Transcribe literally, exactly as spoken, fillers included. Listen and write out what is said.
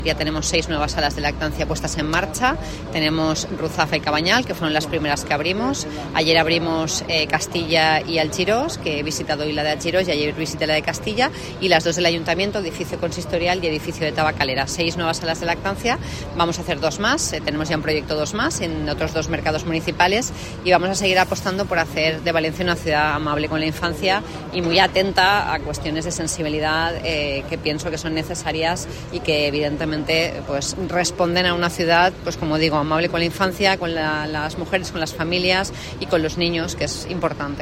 Ya tenemos seis nuevas salas de lactancia puestas en marcha. Tenemos Ruzafa y Cabañal, que fueron las primeras que abrimos. Ayer abrimos eh, Castilla y Alchirós, que he visitado hoy la de Alchirós y ayer visité la de Castilla, y las dos del Ayuntamiento, edificio consistorial y edificio de Tabacalera. Seis nuevas salas de lactancia. Vamos a hacer dos más. Eh, tenemos ya un proyecto dos más en otros dos mercados municipales y vamos a seguir apostando por hacer de Valencia una ciudad amable con la infancia y muy atenta a cuestiones de sensibilidad eh, que pienso que son necesarias y que evidentemente pues responden a una ciudad, pues como digo, amable con la infancia, con la, las mujeres, con las familias y con los niños, que es importante.